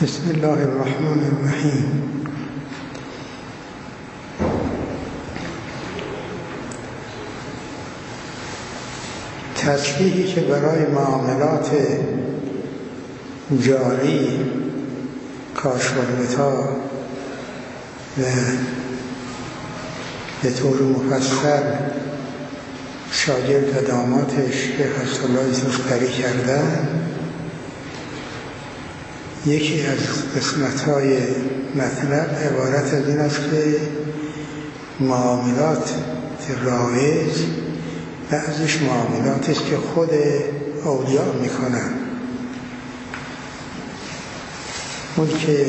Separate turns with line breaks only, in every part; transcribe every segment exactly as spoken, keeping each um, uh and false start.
بسم الله الرحمن الرحیم. تصحیحی که برای معاملات جاری کاشف‌الغطا و به طور مفصل شاگرد و دامادش شیخ اسدالله صفدری کردن، یکی از قسمت‌های مطلب عبارت از این است که معاملات رایج بعضیش معاملاتی است که خود اولیاء میکنن. اون که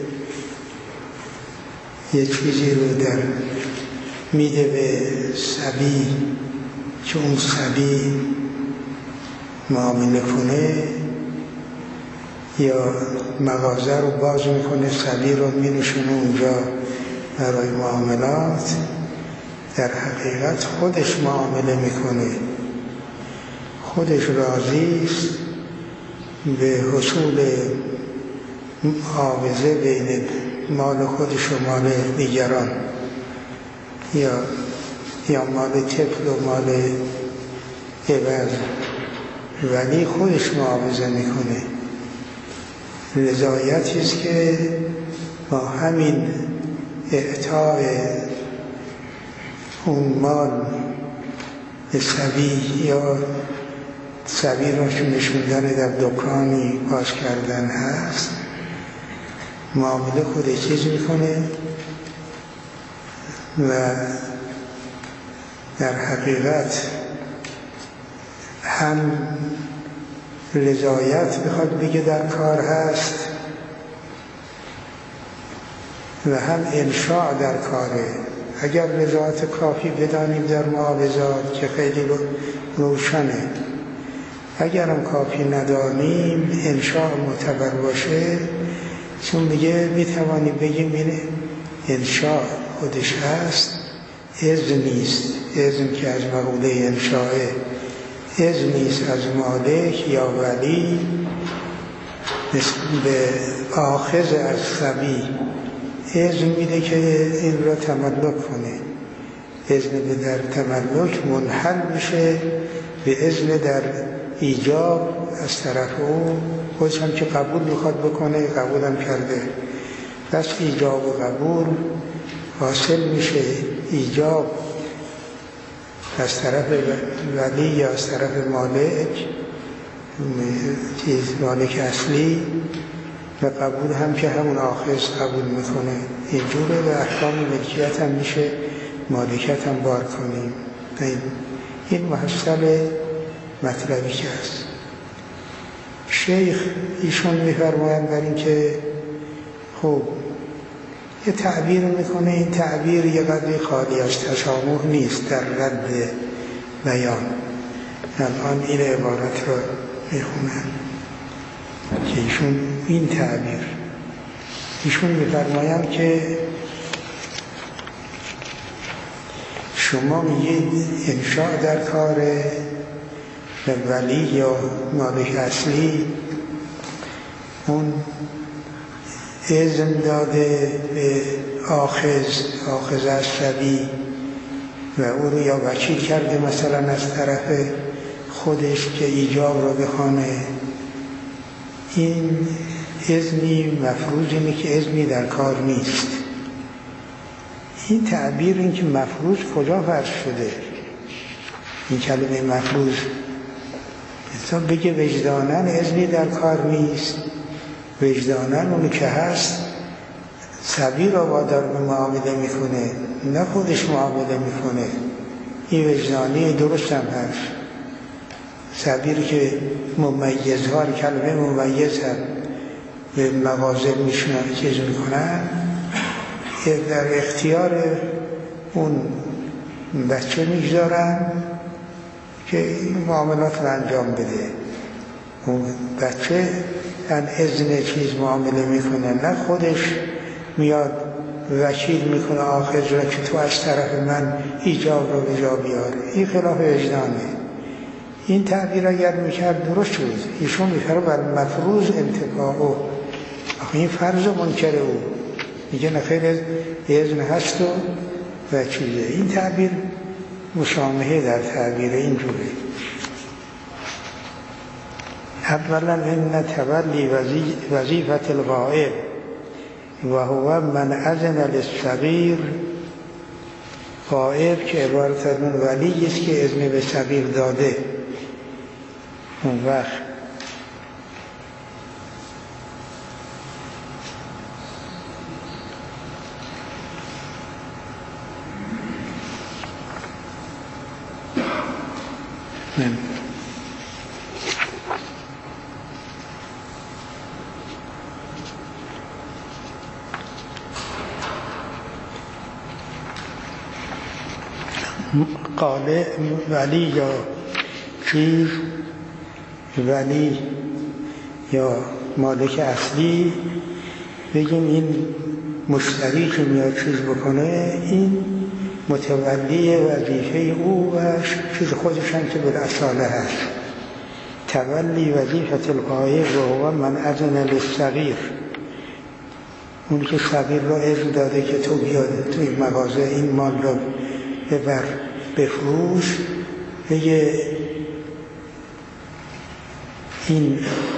یه چیزی رو در میده به صبی که اون صبی معامله کنه، یا مغازه رو باز میکنه صبی رو مینشونه اونجا برای معاملات، در حقیقت خودش معامله میکنه، خودش راضی است به حصول معاوضه بین مال خودش و مال دیگران، یا یا مال طفل و مال عوض، ولی خودش معاوضه میکنه. رضایتی است که با همین اعطای اون مال به صبی یا صبی را نشوندن در دکانی باز کردن هست، معامله خود چیز میکنه و در حقیقت هم رضایت بخواد بگه در کار هست و هم انشاء در کاره. اگر رضایت کافی بدانیم در معاوضات که خیلی روشنه، اگر هم کافی ندانیم انشاء معتبر باشه، چون میگه میتوانیم بگیم این انشاء خودش هست، اذن نیست. اذن که از مقوله انشاءه، اذن نیست از مالک یا ولی به آخذ از صبی اذن میده که این را تملک کنه. اذن به در تملک منحل میشه به اذن در ایجاب از طرف او، خودش هم که قبول میخواد بکنه قبول هم کرده، بس ایجاب و قبول حاصل میشه. ایجاب از طرف ولی یا از طرف مالک، چیز مالک اصلی، و قبول هم که همون آخذ قبول میکنه. اینجوره و احکام ملکیت هم میشه مالکیت هم بار کنیم. این محصل مطلبی که هست. شیخ ایشون میفرمایند بر این که خب یه تعبیر میکنه، این تعبیر یه قدری خالی از تشابه نیست در رد بیان. الان این عبارت را میخونن که ایشون این تعبیر ایشون میفرمایند که شما میگید انشاء در کار ولی یا مالک اصلی اون اذن داده به آخذ آخذ از صبی و او رو یا وکیل کرده مثلا از طرف خودش که ایجاب رو بخوانه. این اذنی مفروض اینه که اذنی در کار نیست. این تعبیر این که مفروض کجا فرض شده؟ این کلمه مفروض تا بگه وجدانن اذنی در کار نیست، وجدانن اونی که هست صبی را وادار به معامله میکنه، نه خودش معامله میکنه. این وجدانی درست هم هست. صبی رو که ممیزها، کلمه ممیز هم به مغازه میشنن چیز میکنن، در اختیار اون بچه میگذارن که این معاملات رو انجام بده. اون بچه ان اذن چیز معامله میکنه، نه خودش میاد وکیل میکنه آخذ را که تو از طرف من ایجاب رو به جا بیاره. این خلاف وجدانه. این تعبیر اگر میکرد درست شد. ایشون میفرماید بر مفروض انتفاع و این فرض منکر او میگه نخیر اذن هست و و چیزه. این تعبیر مسامحه در تعبیر اینجوره. اولا ان تولی وظیفة الغائب و هو من اذن للصغیر، غائب که عبارت از اون ولی است که اذن به صغیر داده، اون وقت من قاله ولی یا چیز، ولی یا مالک اصلی، بگیم این مشتری که میاد چیز بکنه این متولی وظیفه او و چیز خودش هم که بالاصاله هست. تولی وظیفة الغایب و هو من اذن للصغیر، اون که صغیر را اذن داده که تو بیاد توی مغازه این مال را ببر بفروش، بگه این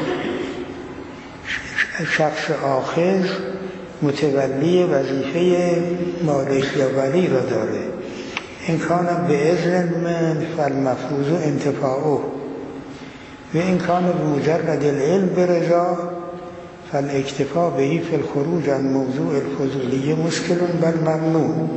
شخص آخر متولی وظیفه مالک یا ولی را داره. این کان به اذن من فالمفروض انتفاعه و این کان بمجرد العلم برضا فالاکتفا بهی فی الخروج عن موضوع الفضولیه مشکل بل ممنوع.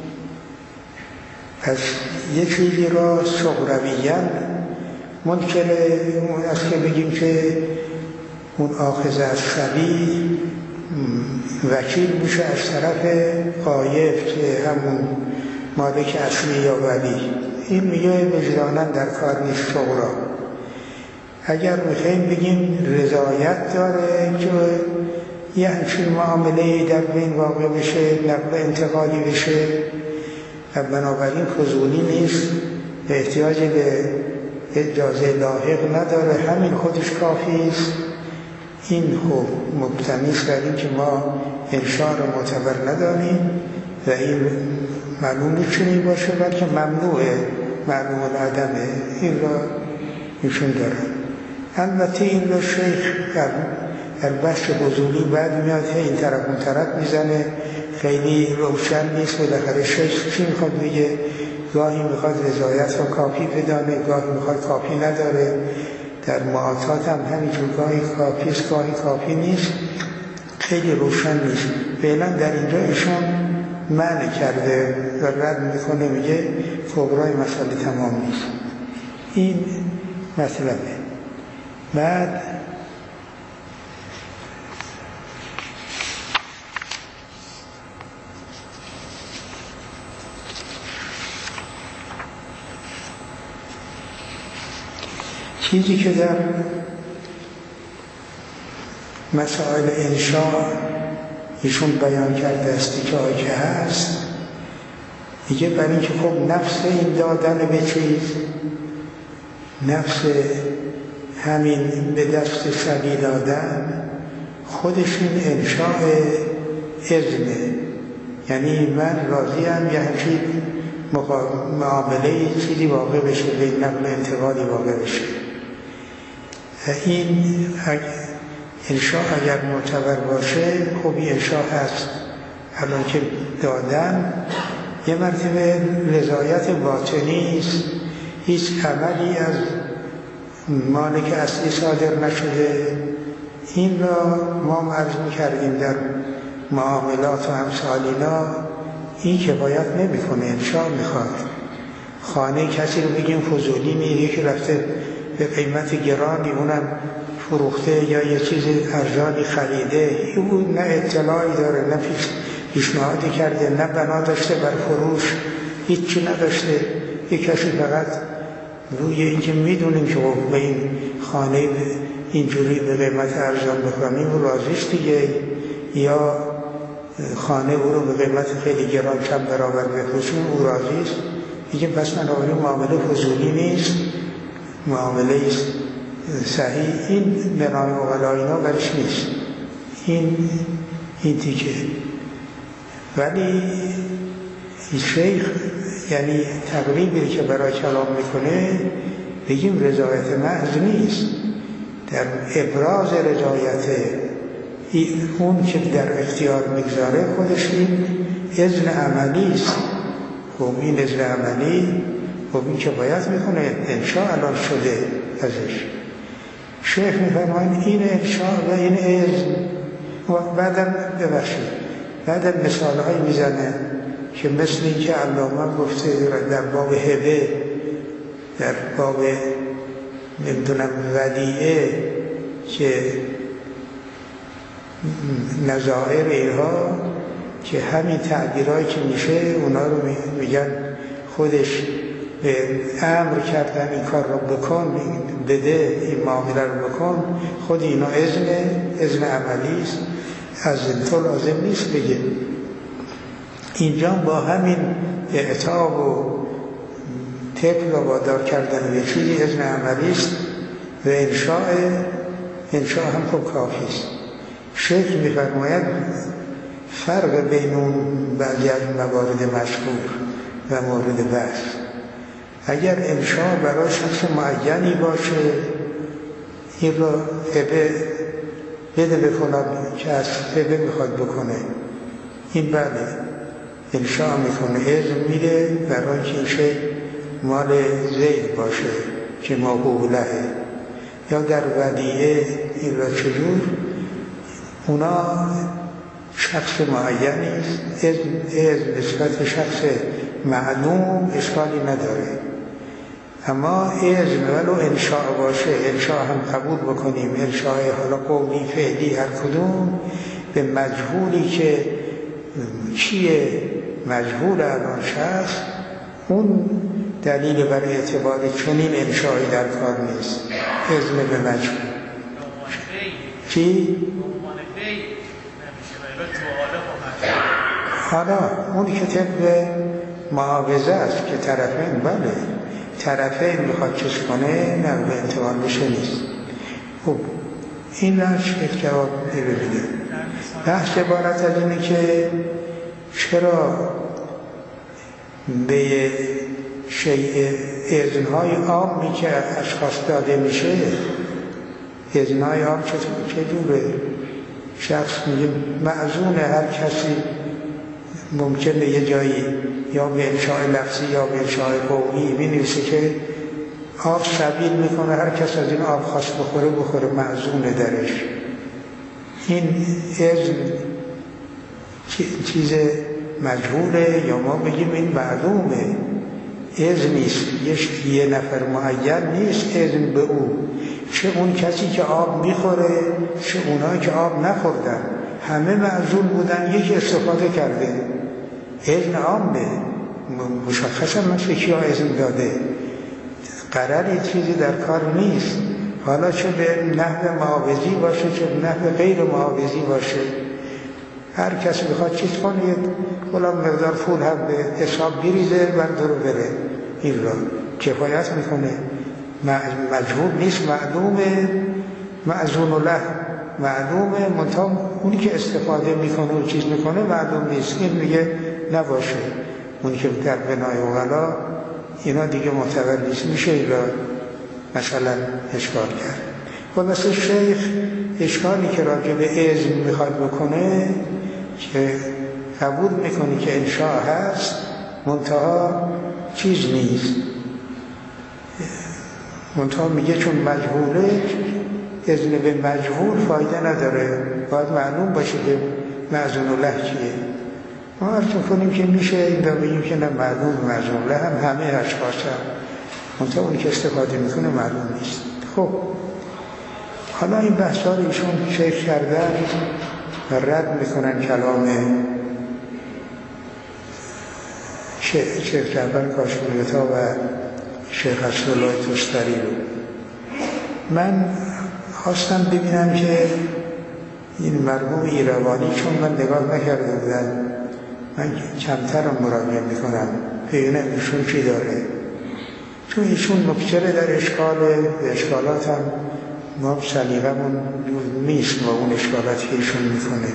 پس یه چیزی را صغرویاً منکره اون است که بگیم که اون آخذ از صبی وکیل میشه از طرف غایب که همون مالک اصلی یا ولی. این میگه وجداناً در کار نیست صغرا. اگر میخوایم بگیم رضایت داره که یه همچین معامله در بین واقع بشه، نقل انتقالی بشه و بنابراین فضولی نیست، به احتیاج به اجازه لاحق نداره، همین خودش کافی است. این خوب مبتنی است بر این که ما انشاء را معتبر نداریم و این معلوم میتونی باشه بلکه ممنوعه، معلوم العدمه. این را ایشون دارن. البته این را شیخ در بحث حضوری بعد میاد این طرف اون طرف میزنه، خیلی روشن نیست. بالاخره شیخ چی میخواد بگه؟ گاهی میخواد رضایت را کافی بدانه، گاهی میخواد کافی نداره. در معاطات هم همینجور گاهی کافی است گاهی کافی نیست، خیلی روشن نیست. فعلا در اینجا ایشون منع کرده و رد میکنه، میگه کبرای مسئله تمام نیست. این مطلبه. بعد چیزی که در مسائل انشاء ایشون بیان کرده است که آیه هست، میگه برای اینکه خب نفس این دادن به چیز، نفس همین به دست سبیل دادن خودش این انشاء اذنه. یعنی من راضیم یه همچین معامله چیزی واقع بشه، به نقل انتقالی واقع بشه. این انشاء اگر معتبر باشه خوبی انشاء هست. الان که دادن یه مرتبه رضایت باطنی است، هیچ عملی از مالک اصلی صادر نشده. این را ما عرض می‌کردیم در معاملات و امثال اینا، این کفایت نمی‌کنه، انشاء میخواد. خانه کسی رو بگیم فضولی میری که رفته به قیمت گرانی اونم فروخته یا یه چیز ارزانی خریده، اون نه اطلاعی داره، نه پیشنهادی کرده، نه بنا داشته بر فروش، هیچی نداشته. یک کسی فقط روی اینکه میدونیم که به این خانه اینجوری به قیمت ارزان بکنیم و راضیش دیگه، یا خانه او رو به قیمت خیلی گران کم برابر بفروشیم او راضیست، میگه پس من آقای معامله فضولی نیست، معامله است صحیح. این بنای اغلا اینا برش نیست. این این تیکه. ولی این شیخ یعنی تقریبی که برای کلام میکنه بگیم رضایت محض نیست، در ابراز رضایت اون که در اختیار میگذاره خودش این اذن عملی است. خب این اذن عملی خب این که باید میکنه انشاء الان شده ازش. شیخ میفرماین این انشاء و این اذن و بعدم ببخشید بعدم مثال های میزنه که مثل این که علامه گفته در باب هبه، در باب نمیدونم ودیعه که نظائر اینها که همین تعبیرهایی که میشه اونا رو میگن خودش به امر کردن این کار رو بکن، بده این معامله رو بکن، خود اینا اذن اذن عملی است، از تو لازم نیست بگه. اینجا با همین اعطاب و طفل و وادار کردن به چیزی اذن عملی است و انشاء انشاء هم خوب کافی است. شیخ می‌فرماید فرق بین اون بعضی از موارد مشهور و مورد بحث، اگر انشاء برای شخص معینی باشه این رو هبه بده به فلان که از هبه میخواد بکنه، این بله انشاء میکنه، اذن میده برای که این شی مال زید باشه که موهوب لهه. یا در ودیعه این را چجور اونا شخص معینی است، اذن نسبت شخص معلوم اشکالی نداره، اما اذن ولو انشاء باشه انشاء هم قبول بکنیم، انشاء حالا قولی فعلی هر کدوم به مجهولی که چیه مجهول الان شخص، اون دلیل برای اعتبار چنین انشائی در کار نیست. اذن به مجهول چی؟ حالا اون که طبق معاوضه است که طرفین بله طرفین میخواد چیز کنه نه به اعتبار بشه نیست. خب این رنش یک جواب ببینیم. بحث عبارت از اینه که چرا به شیء اذنهای عامی که اشخاص داده میشه، اذنهای عام چطوره؟ شخص میگه معزون هر کسی ممکنه یه جایی یا به انشاء لفظی یا به انشاء قولی بنویسه که آب سبیل میکنه، هر کس از این آب خواست بخوره بخوره، معزونه درش. این اذن چیز مجهوله یا ما بگیم این معلومه، اذن نیست، یه نفر معین نیست اذن به او، چه اون کسی که آب میخوره چه اونایی که آب نخوردن همه معزول بودن، یکی استفاده کرده. اذن عامه مشخصا مثل کیا اذن داده، قراری چیزی در کار نیست، حالا چه به نحو معاوضی باشه چه به نحو غیر معاوضی باشه، هر کسی بخواد چیز کنه کلا مقدار پول هم به حساب بریزه برداره بره، این را کفایت میکنه. مجهول نیست، معلومه، معزون له معلومه، منتها اونی که استفاده میکنه و چیز میکنه معلوم نیست. این میگه نباشه، اونی که در بنای اوغلا اینا دیگه معتبر نیست، میشه این را مثلا اشکال کرد. و مثل شیخ اشکالی که راجع به اذن میخواد بکنه که قبول میکنه که انشاء هست منتها چیز نیست، منتها میگه چون مجهوله اذن به مجهول فایده نداره، باید معلوم باشه که معزون الله چیه. ما ارتون کنیم که میشه این را بگیم که نه معلوم معزون الله هم همه اشخاص هم، منتها اونی که استفاده میکنه معلوم نیست. خب حالا این بحث ها رو ایشون شیخ کردن و رد میکنن کلام شیخ جعفر کاشمیتا و شیخ اسدالله تستری رو. من خواستم ببینم که این مرحوم ایروانی، چون من نگاه نکرده بودم، من کمترم مراجعه میکنم ببینم ایشون چی داره، چون ایشون مبتر در اشکال اشکالات هم ما سلیقمون نیست با اون اشارت که ایشون میکنه.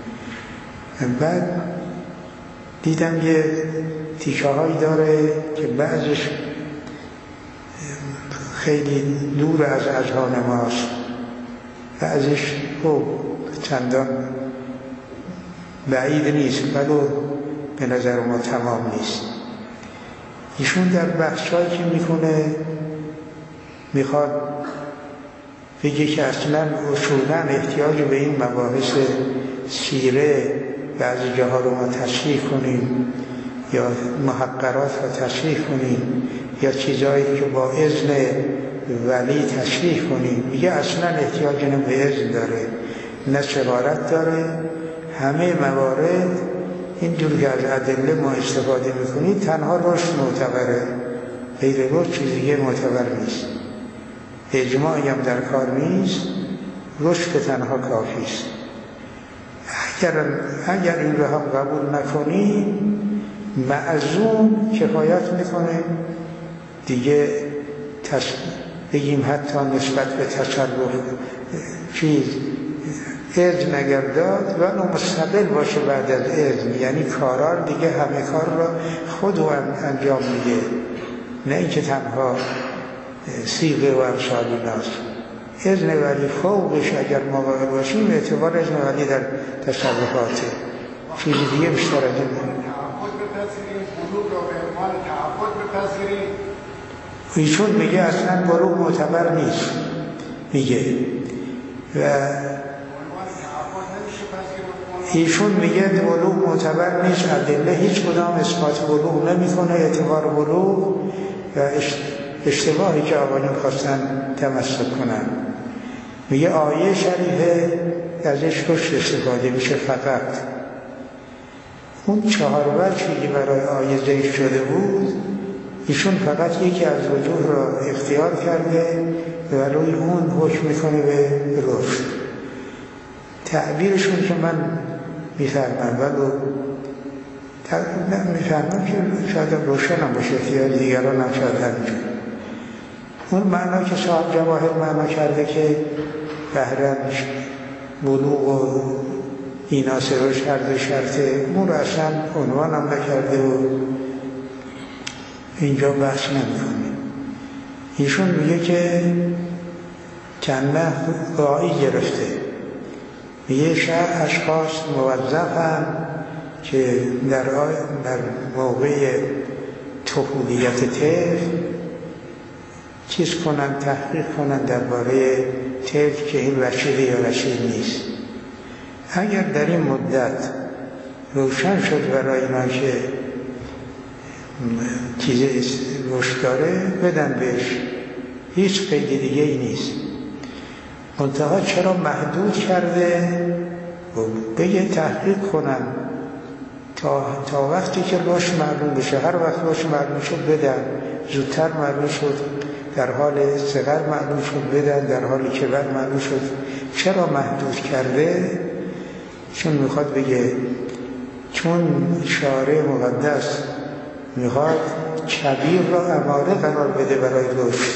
بعد دیدم یه تیکه هایی داره که بعضش خیلی دور از اذهان ماست، بعضش خب چندان بعید نیست ولی به نظر ما تمام نیست. ایشون در بحثایی که میکنه میخواد بگه که اصلا اصولا احتیاج به این مباحث سیره بعضی جاها رو ما تصحیح کنیم یا محقرات رو تصحیح کنیم یا چیزایی که با اذن ولی تصحیح کنیم، میگه اصلا احتیاج نه به اذن داره نه صغارت داره. همه موارد این جور که از ادله ما استفاده میکنیم تنها رشد معتبره، غیر رشد چیز دیگه معتبر نیست. اجماعی هم در کار نیست، رشد تنها کافی است. اگر اگر این رو هم قبول نکنی معزوم کفایت میکنه دیگه. تص... بگیم حتی نسبت به تصرف چیز اذن اگر داد و اون مستقل باشه بعد از اذن، یعنی کارار دیگه همه کار را خود او انجام میده، نه اینکه تنها صیغه و امثال ایناست. اذن ولی فوقش اگر ما قائل باشیم اعتبار اذن ولی در تصرفاته، چیز دیگه بیشتر از این
تعهد بپذیریم، بلوغ را به عنوان تعهد بپذیریم.
ایشون میگه اصلا بلوغ معتبر نیست، میگه و ایشون میگه بلوغ معتبر نیست، ادله هیچ کدام اثبات بلوغ نمیکنه، اعتبار بلوغ و اشتباهی که آقایون خواستن تمسک کنن. میگه آیه شریفه ازش رشد استفاده میشه فقط. اون چهار وجهی که برای آیه ذکر شده بود ایشون فقط یکی از وجوه را اختیار کرده و روی اون حکم میکنه به رشد. تعبیرشون که من میفرمم ولو میفرمم که شاید روشنم باشه، احتیاج دیگران هم شاید همینجور. اون معنا که صاحب جواهر معنا کرده که بهرن بلوغ و اینا سر شرط شرطه، اون رو اصلا عنوان هم نکرده و اینجا بحث نمی‌کنه. ایشون میگه که چند قاعی گرفته، میگه شهر اشخاص موظف هم که در, در موقع طفولیت طفل چیز کنن، تحقیق کنن درباره طفل که این رشید یا رشید نیست. اگر در این مدت روشن شد برای اینا که چیزی رشد داره بدن بهش، هیچ قید دیگه ای نیست. منتها چرا محدود کرده؟ بگه تحقیق کنن تا, تا وقتی که رشد معلوم بشه، هر وقت رشد معلوم شد بدن، زودتر معلوم شد در حال صغر معلوم شد بدن، در حال کبر معلوم شد. چرا محدود کرده؟ چون میخواد بگه چون شارع مقدس میخواد کبیر را اماره قرار بده برای رشد.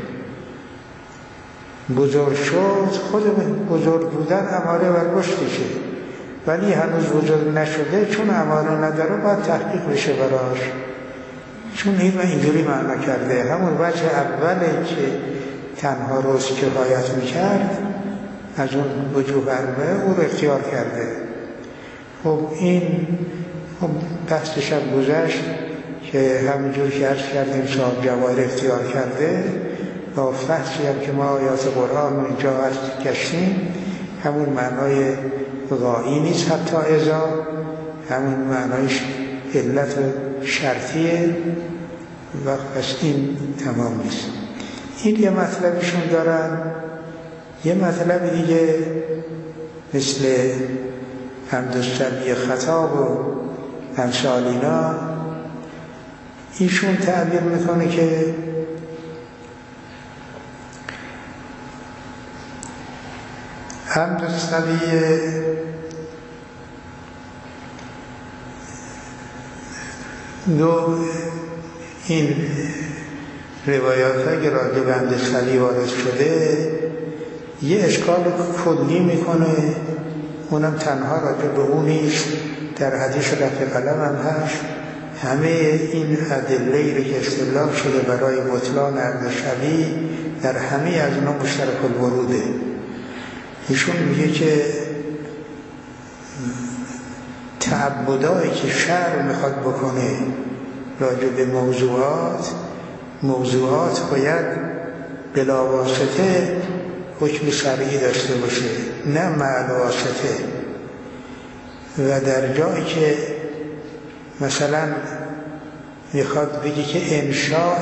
بزرگ شد، خود بزرگ بودن اماره بر رشدشه، ولی هنوز بزرگ نشده چون اماره نداره باید تحقیق بشه براش. چون این اینجوری معنا کرده، همون وجه اوله که تنها رشد کفایت میکرد از اون وجوه اربعه او رو اختیار کرده. خب این خب بحثش هم گذشت که همونجور که عرض کردیم صاحب جواهر اختیار کرده با فحصی هم که ما آیات قرآن رو اینجا عرض کشتیم، همون معنای غایی نیست حتی ازا، همون معنایش علت شرطیه و پس این تمام نیست. این یه مطلبشون دارن. یه مطلب دیگه مثل حمدالسبی خطاب و امثال اینا، ایشون تعبیر میکنه که حمدالسبی دو این روایات ها که راجع به حمدالسبی وارد شده یه اشکال کلی میکنه، اونم تنها راجع به اون نیست، در حدیث رفع قلم هم هست. همه این ادله‌ای رو که استدلال شده برای بطلان عقد شبیه در همه از اونها مشترک الوروده. ایشون میگه که تعبدایی که شرع میخواد بکنه راجع به موضوعات موضوعات باید بلا واسطه حکم شرعی داشته باشه، نه مع واسطه. و در جایی که مثلا میخواد بگی که انشاء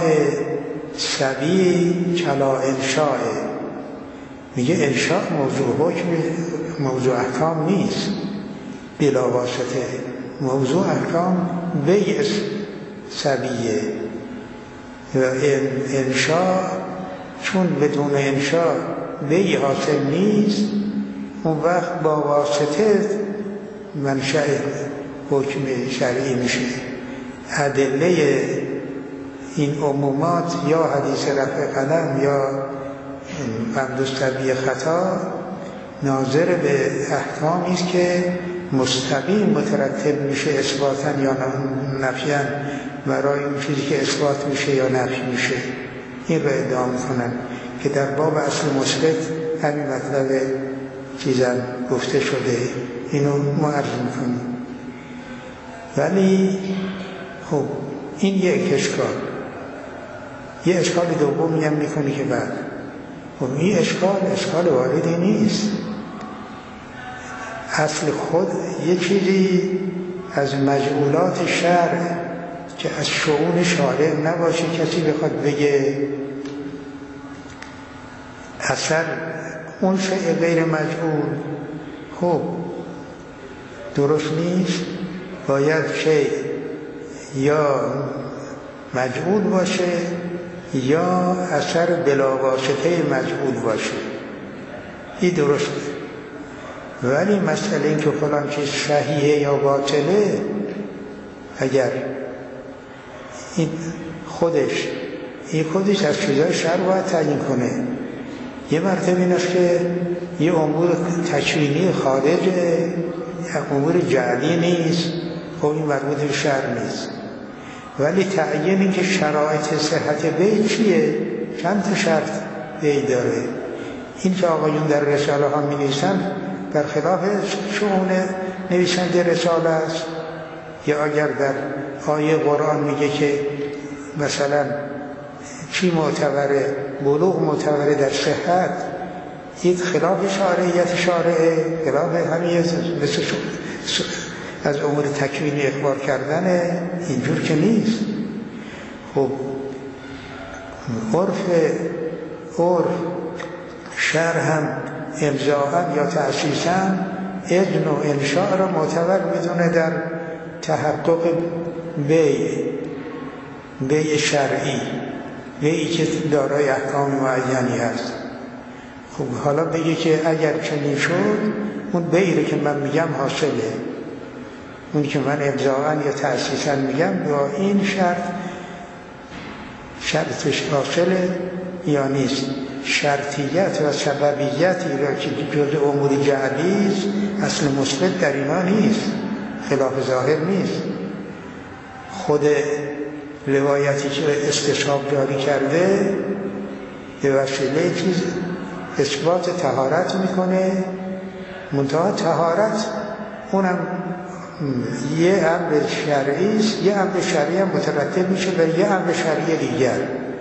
سبیل کلا انشاء، میگه انشاء موضوع حکم موضوع احکام نیست بلا واسطه. موضوع احکام بیع سبیه و انشاء چون بدون انشاء بیع حاصل نیست، اون وقت با واسطه منشأ حکم شرعی میشه. ادله این عمومات یا حدیث رفع قلم یا مندوستبی خطا ناظر به احکامی است که مستقیم مترتب میشه اثباتا یا نفیا برای اون چیزی که اثبات میشه یا نفی میشه. این رو ادعا میکنن که در باب اصل مثبت همین مطلب چیزم گفته شده، اینو ما عرض میکنیم. ولی خب این یک اشکال. یه اشکال دومی هم میکنی که بعد خب این اشکال اشکال واردی نیست. اصل خود یه چیزی از مجمولات شرع که از شؤون شارع نباشه کسی بخواد بگه اثر اون شیء غیر مجمول، خب درست نیست. باید شیء یا مجمول باشه یا اثر بلاواسطه مجمول باشه، این درسته. ولی مسئله این که فلان چیز صحیحه یا باطله، اگر این خودش این خودش از چیزای شرع باید تعیین کنه. یه مرتبه این است که یه امور تکوینی خارجه، امور جعلی نیست، خب این مربوط به شرع نیست. ولی تعیین این که شرایط صحت بیع چیه؟ چند تا شرط بیع داره. این که آقایون در رساله ها می نویسن در خلاف شؤون نویسنده رساله است، یا اگر در آیه قرآن میگه که مثلا چی معتبره، بلوغ معتبره در صحت، این خلاف شرعیت شارعه، خلاف همین مثل از امور تکوینی اخبار کردنه، اینجور که نیست. خب عرف عرف شرع هم امضاءً یا تأسیساً اذن و انشاء را معتبر میدونه در تحقق بیع بیع شرعی، بیعی که دارای احکام معینی هست. خب حالا بگه که اگر چنین شد اون بیعی که من میگم حاصله، اون که من امضاءً یا تأسیساً میگم با این شرط شرطش حاصله یا نیست. شرطیت و سببیتی را که جز امور جعلی است اصل مثبت در اینا نیست، خلاف ظاهر نیست. خود روایتی که استصحاب جاری کرده به وسیله چیز اثبات طهارت میکنه، منتها طهارت اونم یه امر شرعی است، یه امر شرعی هم مترتب میشه بر یه امر شرعی دیگر.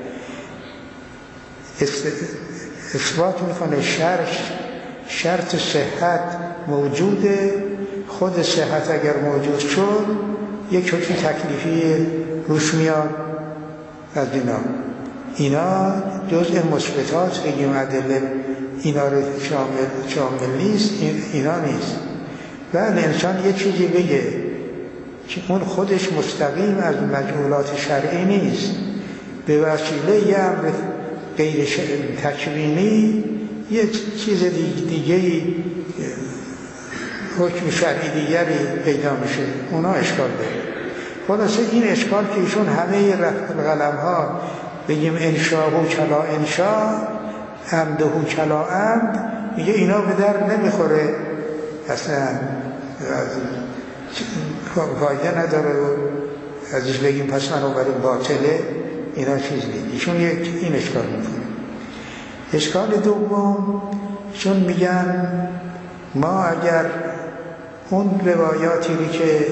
اثبات میکنه شرط شرط صحت موجوده، خود صحت اگر موجود شد یک حکم تکلیفی روش میاد از اینا. اینا جزء مثبتات بگیم ادله اینا رو شامل شامل نیست، اینا نیست. ولی انسان یه چیزی بگه که اون خودش مستقیم از مجمولات شرعی نیست، به وسیله یه امر غیر تکوینی یه چیز دیگه حکم شرعی دیگری پیدا میشه، اونا اشکال داره. خلاصه این اشکال که ایشون همه رفع القلم ها بگیم انشاء و کلا انشاء عمده کلا عمد، میگه اینا به در نمیخوره، اصلا فایده نداره و ازش بگیم پس من رو برای باطله، اینا چیز نیست. ایشون یک این اشکال میکنه. اشکال دوم، چون میگن ما اگر اون روایاتی رو که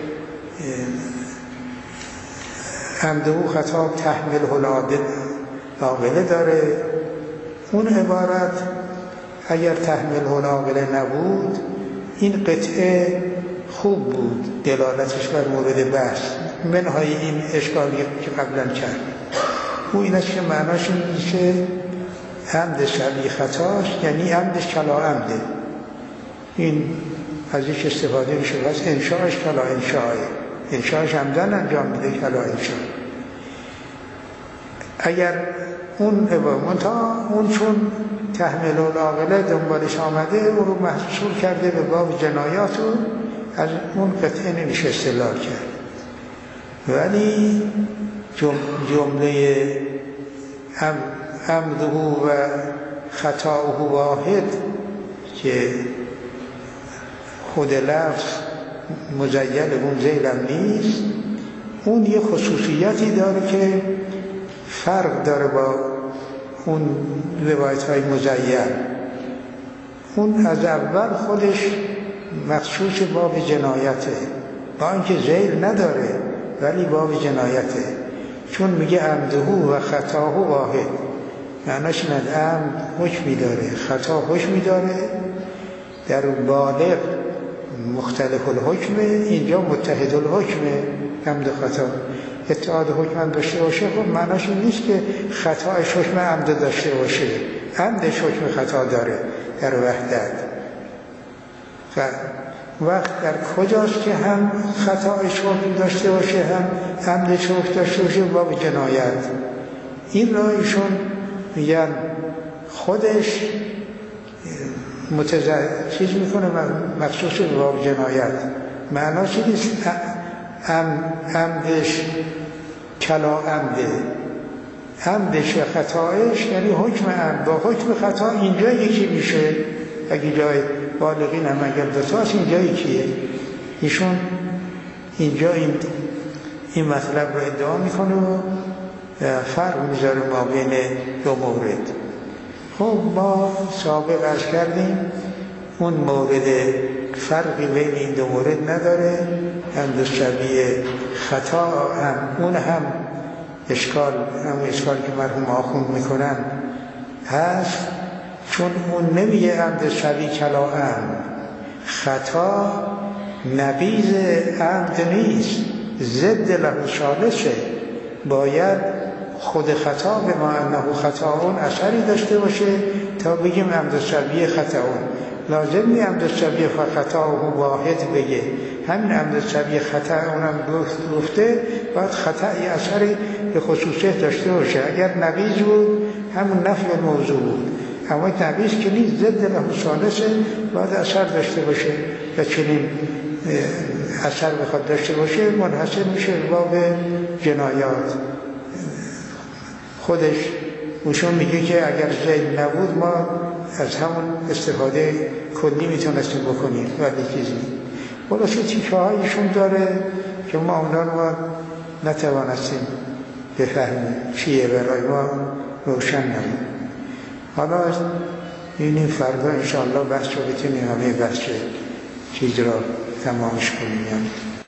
عمده و خطا تحمل العاقله داره، اون عبارت اگر تحمل العاقله نبود این قطعه خوب بود، دلالتش بر مورد بحث، منهای این اشکالی که قبلا کرد. او اینش که معناش این که عمد شبیه خطاش یعنی عمدش کلا عمده، این از یک استفاده میشه، پس انشاءش کلا انشاءه، انشاءش عمدن انجام میده کلا انشاء. اگر اون منتها اون چون تحمل العاقله دنبالش آمده، او رو محصول کرده به باب جنایات و از اون قطعه نمیشه استدلال کرد. ولی جمله عمده و خطاؤه واحد که خود لفظ مزیل اون زیلم نیست، اون یه خصوصیتی داره که فرق داره با اون روایت های مزیل. اون از اول خودش مخصوص باب جنایته، با اینکه ذیل نداره ولی باب جنایته، چون میگه عمده و خطاه واحد، معناش نه عمد حکمی داره، خطا حکمی داره، در بالغ مختلف الحکمه، اینجا متحد الحکمه. عمد خطا اتحاد حکم هم داشته باشه، خب معناش این نیست که خطایش حکم عمد داشته باشه، عمدش حکم خطا داره در وحدت. و وقت در کجاست که هم خطایش حکم داشته باشه هم عمدش حکم داشته باشه؟ باب جنایت. این را ایشون میگن خودش متضاد چیز میکنه مخصوص به باب جنایت، معناش این نیست عمدش کلا عمده، عمدش و خطایش یعنی حکم عمد با حکم خطا اینجا یکی میشه. اگه جای بالغین هم اگر دوتاست اینجا یکیه. ایشون اینجا این این مطلب رو ادعا میکنه و فرق میذاره ما بین دو مورد. خب ما سابق عرض کردیم اون مورد فرقی بین این دو مورد نداره، هم دو شبیه خطا هم اون هم اشکال، هم اشکال که مرحوم آخوند میکنن هست، چون اون نمیگه عمد شبیه کلا عمد، خطا نبیذ عمد نیست، ضد له ثالثه، باید خود خطا به ما انه خطا اون اثری داشته باشه تا بگیم عمد شبیه خطا اون. لازم نی عمد شبیه خطا اون واحد بگه، همین عمد شبیه خطا اونم گفته باید خطایی اثری به خصوصیت داشته باشه. اگر نبیذ بود همون نفی الموضوع بود، اما نبیذ که نیست، ضد له ثالثه، باید اثر داشته باشه و چنین اثر بخواد داشته باشه منحصر میشه باب جنایات. خودش اوشون میگه که اگر ذیل نبود ما از همون استفاده کلی میتونستیم بکنیم، ولی چیزی خلاصه تیکه هایشون داره که ما اونا رو نتوانستیم بفهمیم چیه، برای ما روشن نبود. حالا این فردا انشاءالله بحث رو بتونیم همه بحث چیز را تمامش کنیم.